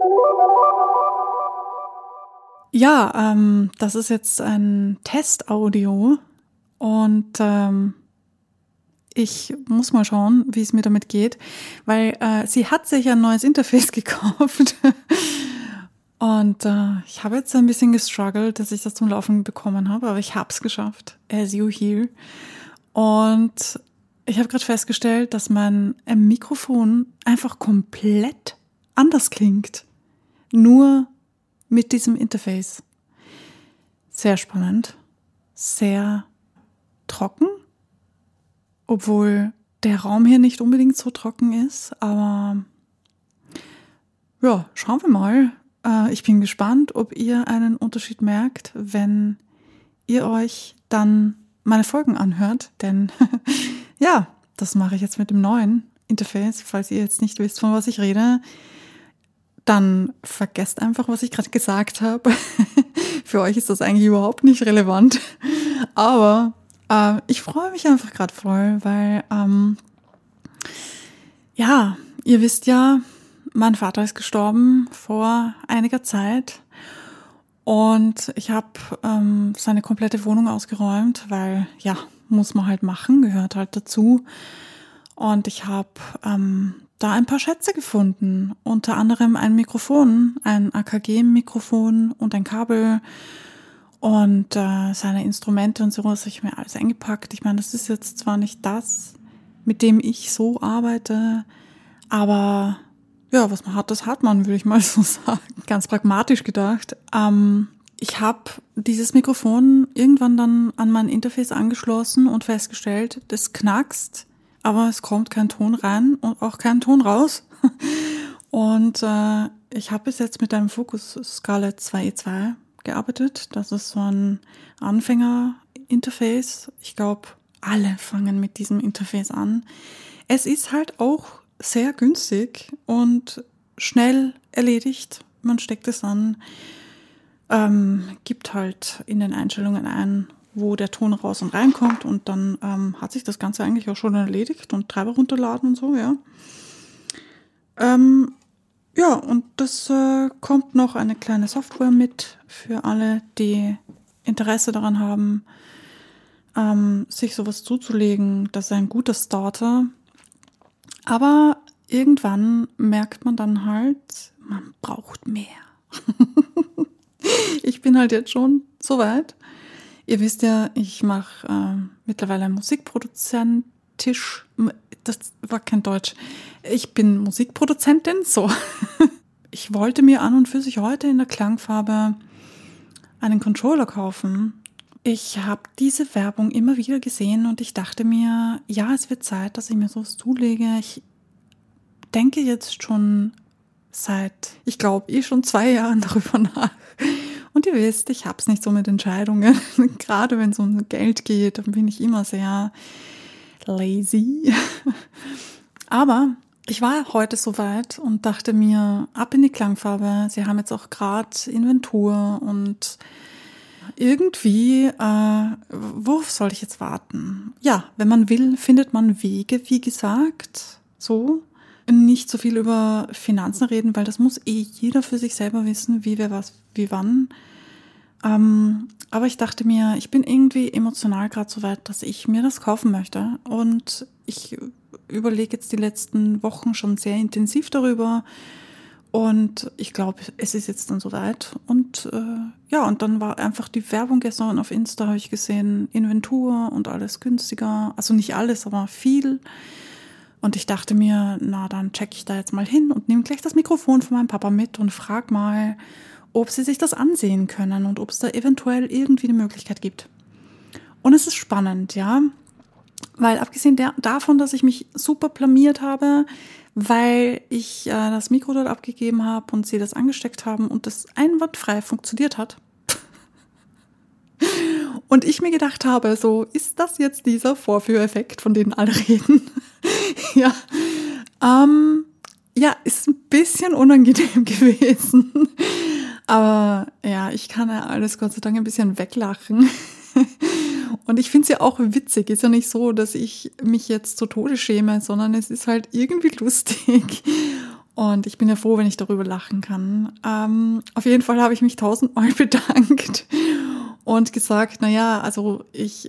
Ja, das ist jetzt ein Testaudio und ich muss mal schauen, wie es mir damit geht, weil sie hat sich ein neues Interface gekauft und ich habe jetzt ein bisschen gestruggelt, dass ich das zum Laufen bekommen habe, aber ich habe es geschafft, as you hear. Und ich habe gerade festgestellt, dass mein Mikrofon einfach komplett anders klingt, nur mit diesem Interface. Sehr spannend, sehr trocken, obwohl der Raum hier nicht unbedingt so trocken ist, aber ja, schauen wir mal. Ich bin gespannt, ob ihr einen Unterschied merkt, wenn ihr euch dann meine Folgen anhört, denn ja, das mache ich jetzt mit dem neuen Interface. Falls ihr jetzt nicht wisst, von was ich rede, dann vergesst einfach, was ich gerade gesagt habe. Für euch ist das eigentlich überhaupt nicht relevant. Aber ich freue mich einfach gerade voll, weil ja, ihr wisst ja, mein Vater ist gestorben vor einiger Zeit und ich habe seine komplette Wohnung ausgeräumt, weil ja, muss man halt machen, gehört halt dazu. Und ich habe da ein paar Schätze gefunden, unter anderem ein Mikrofon, ein AKG-Mikrofon und ein Kabel und seine Instrumente und sowas habe ich mir alles eingepackt. Ich meine, das ist jetzt zwar nicht das, mit dem ich so arbeite, aber ja, was man hat, das hat man, würde ich mal so sagen. Ganz pragmatisch gedacht. Ich habe dieses Mikrofon irgendwann dann an mein Interface angeschlossen und festgestellt, das knackst, aber es kommt kein Ton rein und auch kein Ton raus. Und ich habe bis jetzt mit einem Focus Scarlett 2E2 gearbeitet. Das ist so ein Anfänger-Interface. Ich glaube, alle fangen mit diesem Interface an. Es ist halt auch sehr günstig und schnell erledigt. Man steckt es an, gibt halt in den Einstellungen ein, wo der Ton raus und reinkommt und dann hat sich das Ganze eigentlich auch schon erledigt und Treiber runterladen und so, ja. Ja, und das kommt noch eine kleine Software mit für alle, die Interesse daran haben, sich sowas zuzulegen. Das ist ein guter Starter. Aber irgendwann merkt man dann halt, man braucht mehr. Ich bin halt jetzt schon so weit. Ihr wisst ja, ich mache mittlerweile Musikproduzentisch. Das war kein Deutsch. Ich bin Musikproduzentin, so. Ich wollte mir an und für sich heute in der Klangfarbe einen Controller kaufen. Ich habe diese Werbung immer wieder gesehen und ich dachte mir, ja, es wird Zeit, dass ich mir sowas zulege. Ich denke jetzt schon seit, ich glaube, schon 2 Jahren darüber nach. Und ihr wisst, ich habe es nicht so mit Entscheidungen. Gerade wenn es um Geld geht, dann bin ich immer sehr lazy. Aber ich war heute soweit und dachte mir, ab in die Klangfarbe. Sie haben jetzt auch gerade Inventur und irgendwie, worauf soll ich jetzt warten? Ja, wenn man will, findet man Wege, wie gesagt, so. Nicht so viel über Finanzen reden, weil das muss jeder für sich selber wissen, wie, wer, was, wie, wann. Aber ich dachte mir, ich bin irgendwie emotional gerade so weit, dass ich mir das kaufen möchte. Und ich überlege jetzt die letzten Wochen schon sehr intensiv darüber. Und ich glaube, es ist jetzt dann soweit. Und ja, und dann war einfach die Werbung gestern auf Insta, habe ich gesehen, Inventur und alles günstiger. Also nicht alles, aber viel. Und ich dachte mir, na, dann checke ich da jetzt mal hin und nehme gleich das Mikrofon von meinem Papa mit und frage mal, ob sie sich das ansehen können und ob es da eventuell irgendwie eine Möglichkeit gibt. Und es ist spannend, ja, weil abgesehen davon, dass ich mich super blamiert habe, weil ich das Mikro dort abgegeben habe und sie das angesteckt haben und das einwandfrei funktioniert hat. Und ich mir gedacht habe, so, ist das jetzt dieser Vorführeffekt, von dem alle reden? Ja, ja, ist ein bisschen unangenehm gewesen. Aber ja, ich kann ja alles Gott sei Dank ein bisschen weglachen. Und ich finde es ja auch witzig. Ist ja nicht so, dass ich mich jetzt zu Tode schäme, sondern es ist halt irgendwie lustig. Und ich bin ja froh, wenn ich darüber lachen kann. Auf jeden Fall habe ich mich 1000-mal bedankt und gesagt, naja, also ich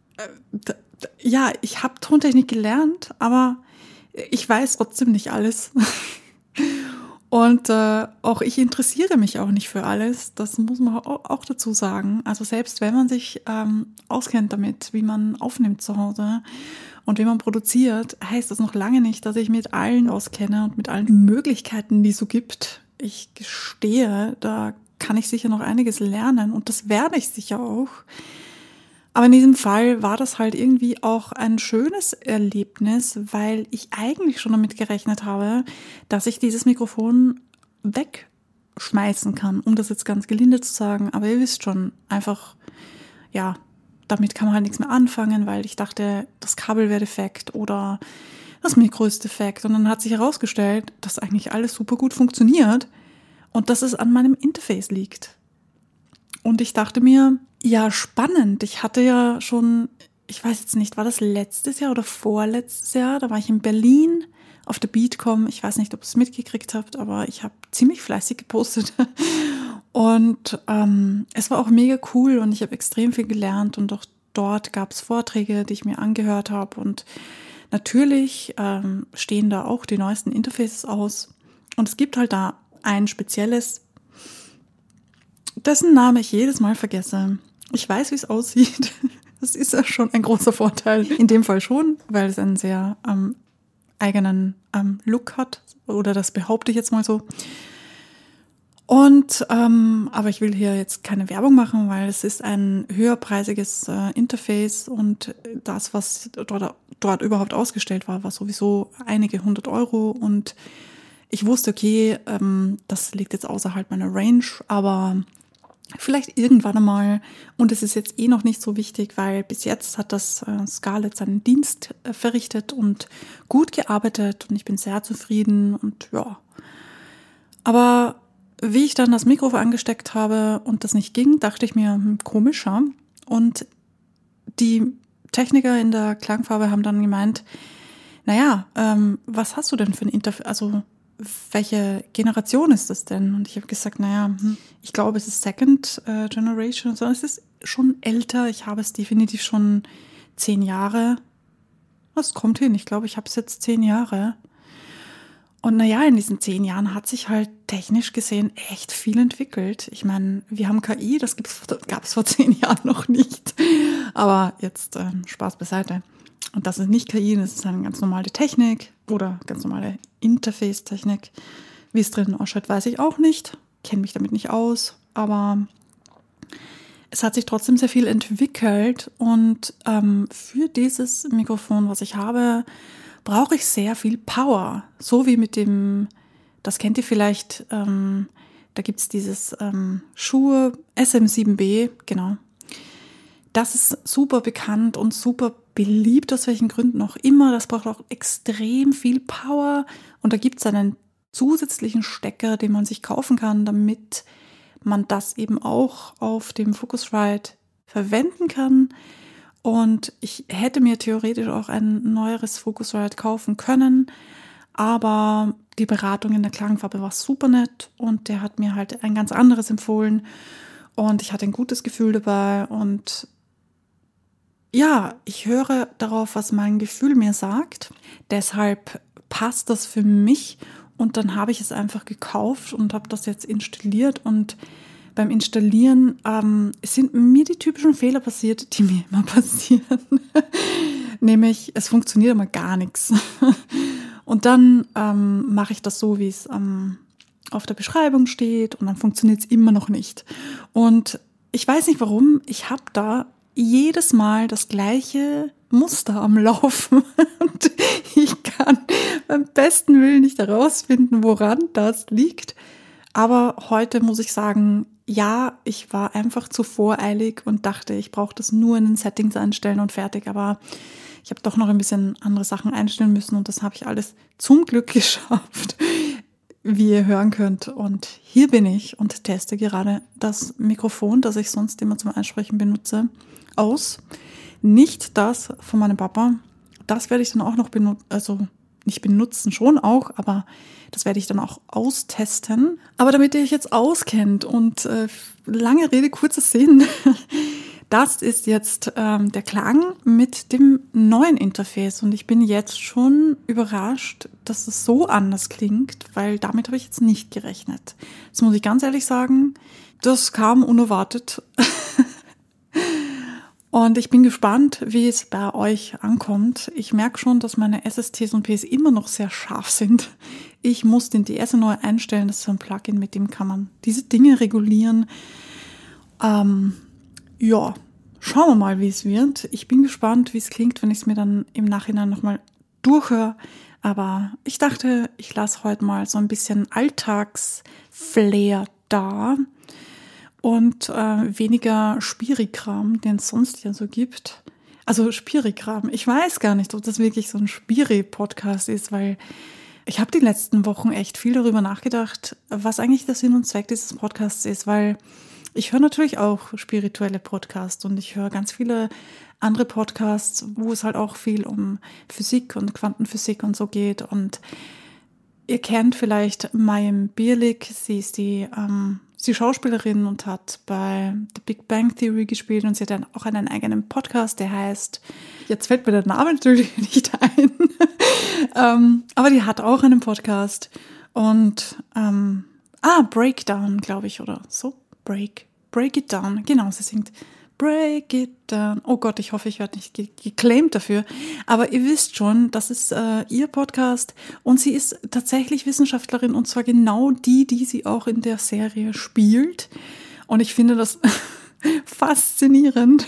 habe Tontechnik gelernt, aber ich weiß trotzdem nicht alles. Und auch ich interessiere mich auch nicht für alles. Das muss man auch dazu sagen. Also selbst wenn man sich auskennt damit, wie man aufnimmt zu Hause und wie man produziert, heißt das noch lange nicht, dass ich mit allen auskenne und mit allen Möglichkeiten, die es so gibt. Ich gestehe, da kann ich sicher noch einiges lernen und das werde ich sicher auch. Aber in diesem Fall war das halt irgendwie auch ein schönes Erlebnis, weil ich eigentlich schon damit gerechnet habe, dass ich dieses Mikrofon wegschmeißen kann, um das jetzt ganz gelinde zu sagen. Aber ihr wisst schon, einfach, ja, damit kann man halt nichts mehr anfangen, weil ich dachte, das Kabel wäre defekt oder das Mikro ist defekt. Und dann hat sich herausgestellt, dass eigentlich alles super gut funktioniert und dass es an meinem Interface liegt. Und ich dachte mir, ja, spannend. Ich hatte ja schon, ich weiß jetzt nicht, war das letztes Jahr oder vorletztes Jahr? Da war ich in Berlin auf der Beatcom. Ich weiß nicht, ob ihr es mitgekriegt habt, aber ich habe ziemlich fleißig gepostet. Und es war auch mega cool und ich habe extrem viel gelernt. Und auch dort gab es Vorträge, die ich mir angehört habe. Und natürlich stehen da auch die neuesten Interfaces aus. Und es gibt halt da ein spezielles, dessen Name ich jedes Mal vergesse. Ich weiß, wie es aussieht. Das ist ja schon ein großer Vorteil. In dem Fall schon, weil es einen sehr eigenen Look hat. Oder das behaupte ich jetzt mal so. Und aber ich will hier jetzt keine Werbung machen, weil es ist ein höherpreisiges Interface und das, was dort überhaupt ausgestellt war sowieso einige 100 Euro. Und ich wusste, okay, das liegt jetzt außerhalb meiner Range, aber vielleicht irgendwann einmal. Und es ist jetzt noch nicht so wichtig, weil bis jetzt hat das Scarlett seinen Dienst verrichtet und gut gearbeitet und ich bin sehr zufrieden und ja. Aber wie ich dann das Mikro angesteckt habe und das nicht ging, dachte ich mir, komischer. Und die Techniker in der Klangfarbe haben dann gemeint, naja, was hast du denn für ein Interface, also welche Generation ist das denn? Und ich habe gesagt, naja, ich glaube, es ist Second Generation, sondern es ist schon älter. Ich habe es definitiv schon 10 Jahre. Das kommt hin. Ich glaube, ich habe es jetzt 10 Jahre. Und naja, in diesen 10 Jahren hat sich halt technisch gesehen echt viel entwickelt. Ich meine, wir haben KI, das gab es vor 10 Jahren noch nicht. Aber jetzt Spaß beiseite. Und das ist nicht KI, das ist eine ganz normale Technik oder ganz normale Interface-Technik. Wie es drinnen ausschaut, weiß ich auch nicht. Kenne mich damit nicht aus. Aber es hat sich trotzdem sehr viel entwickelt. Und für dieses Mikrofon, was ich habe, brauche ich sehr viel Power. So wie mit dem, das kennt ihr vielleicht, da gibt es dieses Shure SM7B, genau. Das ist super bekannt und super beliebt, aus welchen Gründen auch immer. Das braucht auch extrem viel Power. Und da gibt es einen zusätzlichen Stecker, den man sich kaufen kann, damit man das eben auch auf dem Focusrite verwenden kann. Und ich hätte mir theoretisch auch ein neueres Focusrite kaufen können, aber die Beratung in der Klangfarbe war super nett und der hat mir halt ein ganz anderes empfohlen und ich hatte ein gutes Gefühl dabei und ja, ich höre darauf, was mein Gefühl mir sagt. Deshalb passt das für mich und dann habe ich es einfach gekauft und habe das jetzt installiert und beim Installieren sind mir die typischen Fehler passiert, die mir immer passieren. Nämlich, es funktioniert immer gar nichts. Und dann mache ich das so, wie es auf der Beschreibung steht und dann funktioniert es immer noch nicht. Und ich weiß nicht warum, ich habe da jedes Mal das gleiche Muster am Laufen und ich kann beim besten Willen nicht herausfinden, woran das liegt. Aber heute muss ich sagen, ja, ich war einfach zu voreilig und dachte, ich brauche das nur in den Settings einstellen und fertig. Aber ich habe doch noch ein bisschen andere Sachen einstellen müssen und das habe ich alles zum Glück geschafft, wie ihr hören könnt. Und hier bin ich und teste gerade das Mikrofon, das ich sonst immer zum Einsprechen benutze, aus. Nicht das von meinem Papa. Das werde ich dann auch noch benutzen, also nicht benutzen, schon auch, aber das werde ich dann auch austesten. Aber damit ihr euch jetzt auskennt und lange Rede, kurzer Sinn, das ist jetzt der Klang mit dem neuen Interface und ich bin jetzt schon überrascht, dass es so anders klingt, weil damit habe ich jetzt nicht gerechnet. Das muss ich ganz ehrlich sagen, das kam unerwartet. Und ich bin gespannt, wie es bei euch ankommt. Ich merke schon, dass meine SSTs und Ps immer noch sehr scharf sind. Ich muss den DS neu einstellen. Das ist so ein Plugin, mit dem kann man diese Dinge regulieren. Ja, schauen wir mal, wie es wird. Ich bin gespannt, wie es klingt, wenn ich es mir dann im Nachhinein nochmal durchhöre. Aber ich dachte, ich lasse heute mal so ein bisschen Alltagsflair da. Und weniger Spiri-Kram, den es sonst ja so gibt. Also Spiri-Kram. Ich weiß gar nicht, ob das wirklich so ein Spiri-Podcast ist, weil ich habe die letzten Wochen echt viel darüber nachgedacht, was eigentlich der Sinn und Zweck dieses Podcasts ist, weil ich höre natürlich auch spirituelle Podcasts und ich höre ganz viele andere Podcasts, wo es halt auch viel um Physik und Quantenphysik und so geht. Und ihr kennt vielleicht Mayim Bialik, sie ist die Schauspielerin und hat bei The Big Bang Theory gespielt und sie hat dann auch einen eigenen Podcast, der heißt, jetzt fällt mir der Name natürlich nicht ein, aber die hat auch einen Podcast und Breakdown, glaube ich, oder so, Break It Down, genau, sie singt Break It Down. Oh Gott, ich hoffe, ich werde nicht geclaimed dafür. Aber ihr wisst schon, das ist ihr Podcast und sie ist tatsächlich Wissenschaftlerin und zwar genau die sie auch in der Serie spielt. Und ich finde das faszinierend.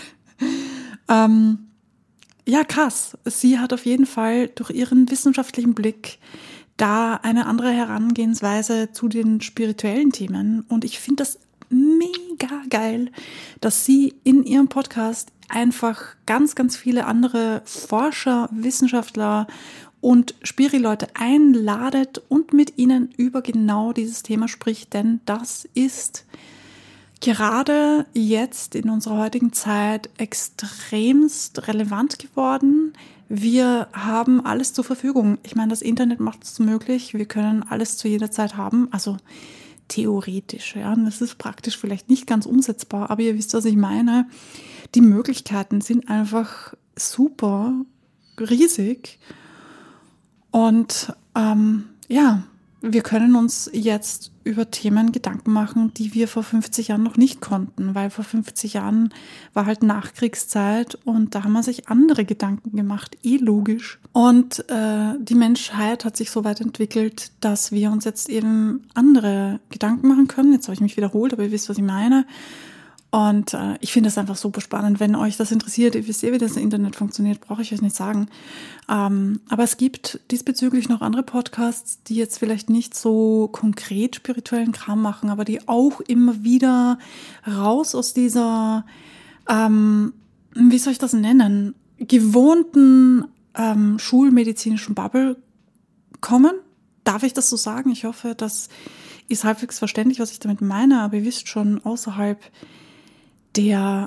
Ja, krass. Sie hat auf jeden Fall durch ihren wissenschaftlichen Blick da eine andere Herangehensweise zu den spirituellen Themen. Und ich finde das mega geil, dass sie in ihrem Podcast einfach ganz, ganz viele andere Forscher, Wissenschaftler und Spiri-Leute einladet und mit ihnen über genau dieses Thema spricht, denn das ist gerade jetzt in unserer heutigen Zeit extremst relevant geworden. Wir haben alles zur Verfügung. Ich meine, das Internet macht es möglich. Wir können alles zu jeder Zeit haben. Also theoretisch, ja. Das ist praktisch vielleicht nicht ganz umsetzbar, aber ihr wisst, was ich meine. Die Möglichkeiten sind einfach super riesig. Und wir können uns jetzt über Themen Gedanken machen, die wir vor 50 Jahren noch nicht konnten, weil vor 50 Jahren war halt Nachkriegszeit und da haben wir sich andere Gedanken gemacht, logisch. Und die Menschheit hat sich so weit entwickelt, dass wir uns jetzt eben andere Gedanken machen können. Jetzt habe ich mich wiederholt, aber ihr wisst, was ich meine. Und ich finde das einfach super spannend. Wenn euch das interessiert, ihr wisst wie das Internet funktioniert, brauche ich euch nicht sagen. Aber es gibt diesbezüglich noch andere Podcasts, die jetzt vielleicht nicht so konkret spirituellen Kram machen, aber die auch immer wieder raus aus dieser, wie soll ich das nennen, gewohnten schulmedizinischen Bubble kommen. Darf ich das so sagen? Ich hoffe, das ist halbwegs verständlich, was ich damit meine, aber ihr wisst schon, außerhalb der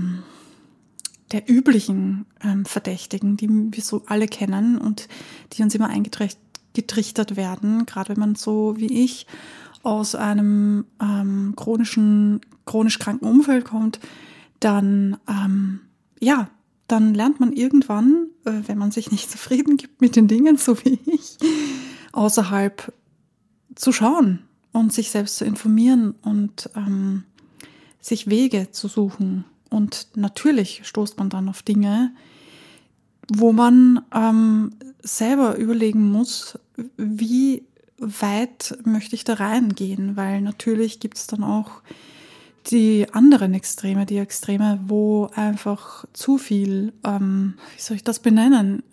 üblichen Verdächtigen, die wir so alle kennen und die uns immer eingetrichtert werden, gerade wenn man so wie ich aus einem chronisch kranken Umfeld kommt, dann lernt man irgendwann, wenn man sich nicht zufrieden gibt mit den Dingen, so wie ich, außerhalb zu schauen und sich selbst zu informieren und sich Wege zu suchen. Und natürlich stoßt man dann auf Dinge, wo man selber überlegen muss, wie weit möchte ich da reingehen, weil natürlich gibt es dann auch die anderen Extreme, die Extreme, wo einfach zu viel, wie soll ich das benennen,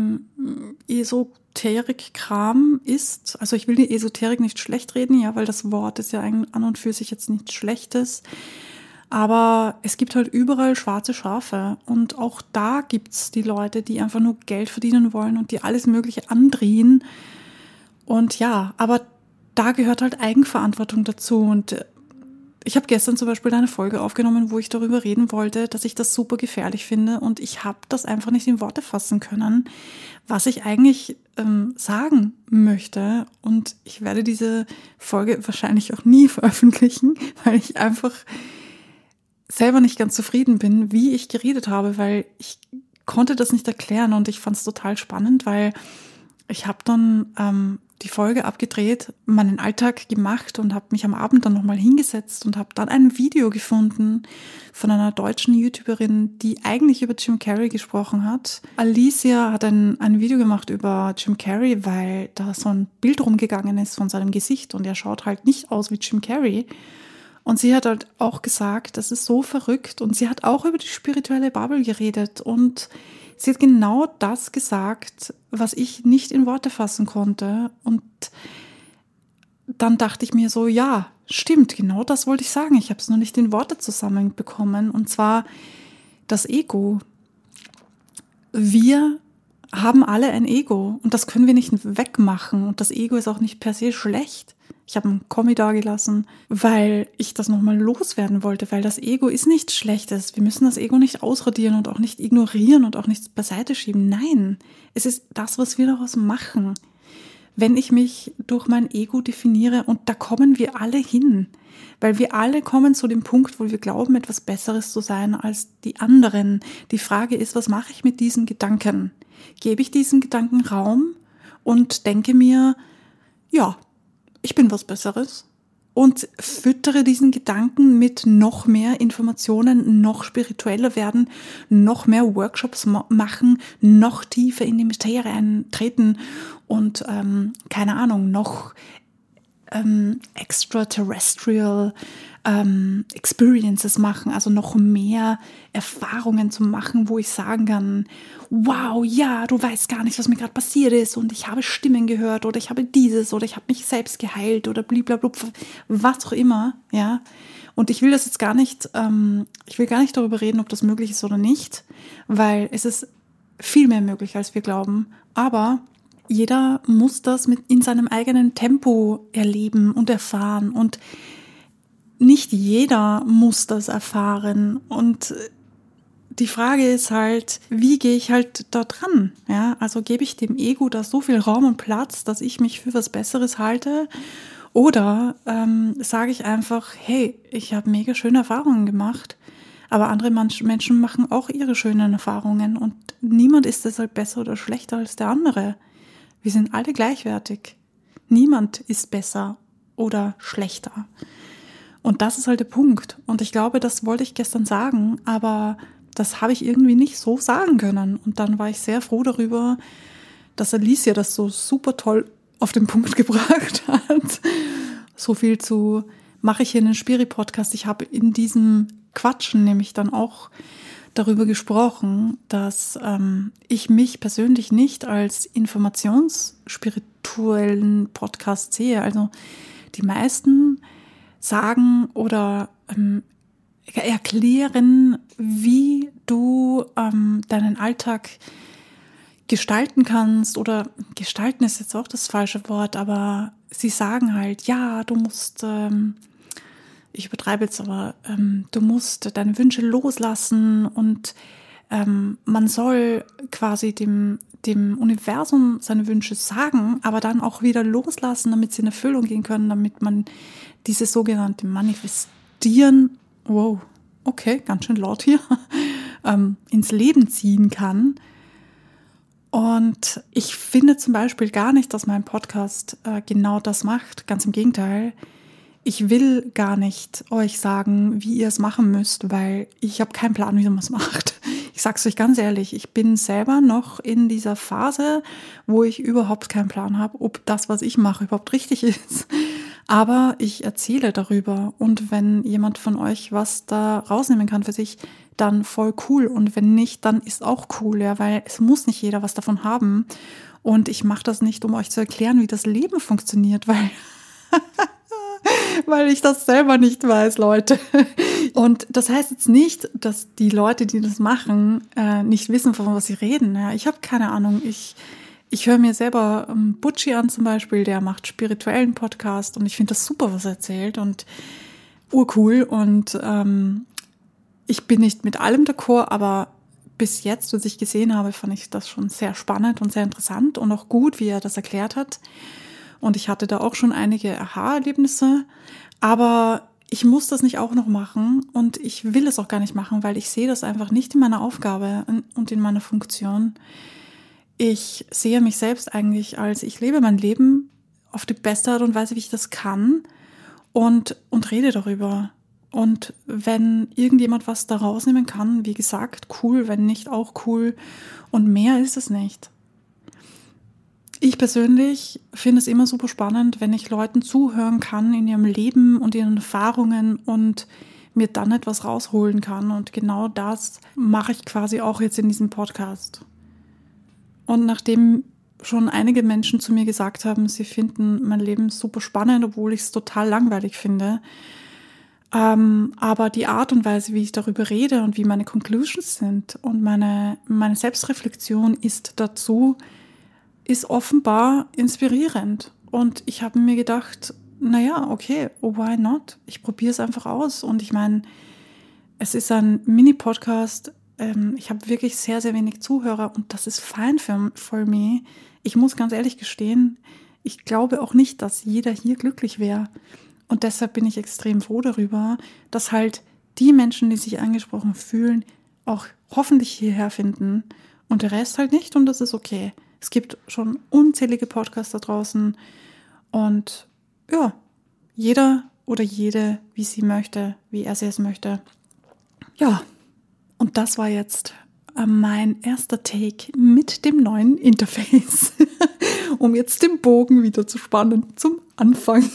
Esoterik-Kram ist. Also ich will die Esoterik nicht schlecht reden, ja, weil das Wort ist ja an und für sich jetzt nichts Schlechtes. Aber es gibt halt überall schwarze Schafe und auch da gibt's die Leute, die einfach nur Geld verdienen wollen und die alles Mögliche andrehen. Und ja, aber da gehört halt Eigenverantwortung dazu. Und ich habe gestern zum Beispiel eine Folge aufgenommen, wo ich darüber reden wollte, dass ich das super gefährlich finde und ich habe das einfach nicht in Worte fassen können, was ich eigentlich sagen möchte. Und ich werde diese Folge wahrscheinlich auch nie veröffentlichen, weil ich einfach selber nicht ganz zufrieden bin, wie ich geredet habe, weil ich konnte das nicht erklären und ich fand es total spannend, weil ich habe dann die Folge abgedreht, meinen Alltag gemacht und habe mich am Abend dann nochmal hingesetzt und habe dann ein Video gefunden von einer deutschen YouTuberin, die eigentlich über Jim Carrey gesprochen hat. Alicia hat ein Video gemacht über Jim Carrey, weil da so ein Bild rumgegangen ist von seinem Gesicht und er schaut halt nicht aus wie Jim Carrey. Und sie hat halt auch gesagt, das ist so verrückt und sie hat auch über die spirituelle Bubble geredet und sie hat genau das gesagt, was ich nicht in Worte fassen konnte. Und dann dachte ich mir so, ja, stimmt, genau das wollte ich sagen. Ich habe es nur nicht in Worte zusammenbekommen. Und zwar das Ego. Wir haben alle ein Ego und das können wir nicht wegmachen. Und das Ego ist auch nicht per se schlecht. Ich habe einen Kommi dagelassen, weil ich das nochmal loswerden wollte, weil das Ego ist nichts Schlechtes. Wir müssen das Ego nicht ausradieren und auch nicht ignorieren und auch nicht beiseite schieben. Nein, es ist das, was wir daraus machen. Wenn ich mich durch mein Ego definiere, und da kommen wir alle hin, weil wir alle kommen zu dem Punkt, wo wir glauben, etwas Besseres zu sein als die anderen. Die Frage ist, was mache ich mit diesen Gedanken? Gebe ich diesen Gedanken Raum und denke mir, ja, ich bin was Besseres und füttere diesen Gedanken mit noch mehr Informationen, noch spiritueller werden, noch mehr Workshops machen, noch tiefer in die Materie eintreten und keine Ahnung, noch extraterrestrial Experiences machen, also noch mehr Erfahrungen zu machen, wo ich sagen kann, wow, ja, du weißt gar nicht, was mir gerade passiert ist und ich habe Stimmen gehört oder ich habe dieses oder ich habe mich selbst geheilt oder blablabla, was auch immer, ja. Und ich will das jetzt gar nicht, ich will gar nicht darüber reden, ob das möglich ist oder nicht, weil es ist viel mehr möglich, als wir glauben, aber jeder muss das in seinem eigenen Tempo erleben und erfahren und nicht jeder muss das erfahren und die Frage ist halt, wie gehe ich halt da dran? Ja, also gebe ich dem Ego da so viel Raum und Platz, dass ich mich für was Besseres halte? Oder sage ich einfach, hey, ich habe mega schöne Erfahrungen gemacht, aber andere Menschen machen auch ihre schönen Erfahrungen und niemand ist deshalb besser oder schlechter als der andere. Wir sind alle gleichwertig. Niemand ist besser oder schlechter. Und das ist halt der Punkt. Und ich glaube, das wollte ich gestern sagen, aber das habe ich irgendwie nicht so sagen können. Und dann war ich sehr froh darüber, dass Alicia das so super toll auf den Punkt gebracht hat. So viel zu mache ich hier einen Spiri-Podcast. Ich habe in diesem Quatschen nämlich dann auch darüber gesprochen, dass ich mich persönlich nicht als informationsspirituellen Podcast sehe. Also die meisten sagen oder erklären, wie du deinen Alltag gestalten kannst, oder gestalten ist jetzt auch das falsche Wort, aber sie sagen halt, ja, du musst, ich übertreibe jetzt, aber du musst deine Wünsche loslassen und man soll quasi dem Universum seine Wünsche sagen, aber dann auch wieder loslassen, damit sie in Erfüllung gehen können, damit man diese sogenannte Manifestieren, wow, okay, ganz schön laut hier, ins Leben ziehen kann. Und ich finde zum Beispiel gar nicht, dass mein Podcast genau das macht. Ganz im Gegenteil. Ich will gar nicht euch sagen, wie ihr es machen müsst, weil ich habe keinen Plan, wie man es macht. Ich sage es euch ganz ehrlich, ich bin selber noch in dieser Phase, wo ich überhaupt keinen Plan habe, ob das, was ich mache, überhaupt richtig ist. Aber ich erzähle darüber und wenn jemand von euch was da rausnehmen kann für sich, dann voll cool. Und wenn nicht, dann ist auch cool, ja, weil es muss nicht jeder was davon haben. Und ich mache das nicht, um euch zu erklären, wie das Leben funktioniert, weil weil ich das selber nicht weiß, Leute. Und das heißt jetzt nicht, dass die Leute, die das machen, nicht wissen, von was sie reden. Ja, ich habe keine Ahnung. Ich höre mir selber Butchi an zum Beispiel, der macht spirituellen Podcast und ich finde das super, was er erzählt und urcool. Und ich bin nicht mit allem d'accord, aber bis jetzt, was ich gesehen habe, fand ich das schon sehr spannend und sehr interessant und auch gut, wie er das erklärt hat. Und ich hatte da auch schon einige Aha-Erlebnisse, aber ich muss das nicht auch noch machen und ich will es auch gar nicht machen, weil ich sehe das einfach nicht in meiner Aufgabe und in meiner Funktion. Ich sehe mich selbst eigentlich als, ich lebe mein Leben auf die beste Art und Weise, wie ich das kann und rede darüber. Und wenn irgendjemand was da rausnehmen kann, wie gesagt, cool, wenn nicht, auch cool. Und mehr ist es nicht. Ich persönlich finde es immer super spannend, wenn ich Leuten zuhören kann in ihrem Leben und ihren Erfahrungen und mir dann etwas rausholen kann. Und genau das mache ich quasi auch jetzt in diesem Podcast. Und nachdem schon einige Menschen zu mir gesagt haben, sie finden mein Leben super spannend, obwohl ich es total langweilig finde, aber die Art und Weise, wie ich darüber rede und wie meine Conclusions sind und meine Selbstreflexion ist dazu, ist offenbar inspirierend. Und ich habe mir gedacht, naja, okay, why not? Ich probiere es einfach aus. Und ich meine, es ist ein Mini-Podcast. Ich habe wirklich sehr, sehr wenig Zuhörer und das ist fine for me. Ich muss ganz ehrlich gestehen, ich glaube auch nicht, dass jeder hier glücklich wäre. Und deshalb bin ich extrem froh darüber, dass halt die Menschen, die sich angesprochen fühlen, auch hoffentlich hierher finden und der Rest halt nicht und das ist okay. Es gibt schon unzählige Podcasts da draußen und ja, jeder oder jede, wie sie möchte, wie er sie es möchte. Ja, und das war jetzt mein erster Take mit dem neuen Interface, um jetzt den Bogen wieder zu spannen zum Anfang.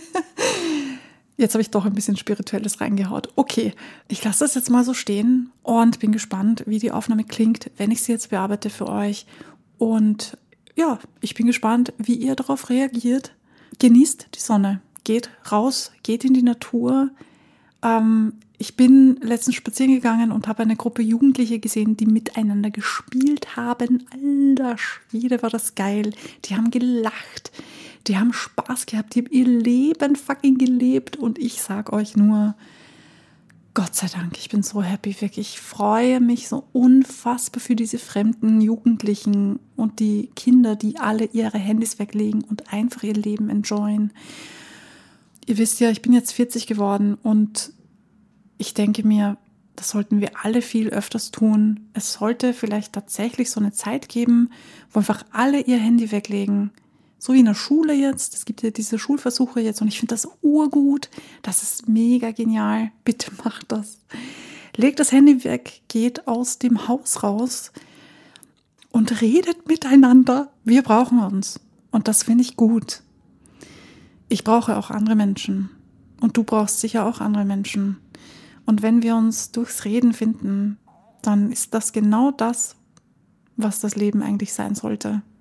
Jetzt habe ich doch ein bisschen Spirituelles reingehaut. Okay, ich lasse das jetzt mal so stehen und bin gespannt, wie die Aufnahme klingt, wenn ich sie jetzt bearbeite für euch. Und ja, ich bin gespannt, wie ihr darauf reagiert. Genießt die Sonne, geht raus, geht in die Natur. Ich bin letztens spazieren gegangen und habe eine Gruppe Jugendliche gesehen, die miteinander gespielt haben. Alter Schwede, war das geil. Die haben gelacht, die haben Spaß gehabt, die haben ihr Leben fucking gelebt. Und ich sag euch nur, Gott sei Dank, ich bin so happy, wirklich. Ich freue mich so unfassbar für diese fremden Jugendlichen und die Kinder, die alle ihre Handys weglegen und einfach ihr Leben enjoyen. Ihr wisst ja, ich bin jetzt 40 geworden und ich denke mir, das sollten wir alle viel öfters tun. Es sollte vielleicht tatsächlich so eine Zeit geben, wo einfach alle ihr Handy weglegen. So wie in der Schule jetzt. Es gibt ja diese Schulversuche jetzt und ich finde das urgut. Das ist mega genial. Bitte macht das. Legt das Handy weg, geht aus dem Haus raus und redet miteinander. Wir brauchen uns. Und das finde ich gut. Ich brauche auch andere Menschen. Und du brauchst sicher auch andere Menschen. Und wenn wir uns durchs Reden finden, dann ist das genau das, was das Leben eigentlich sein sollte.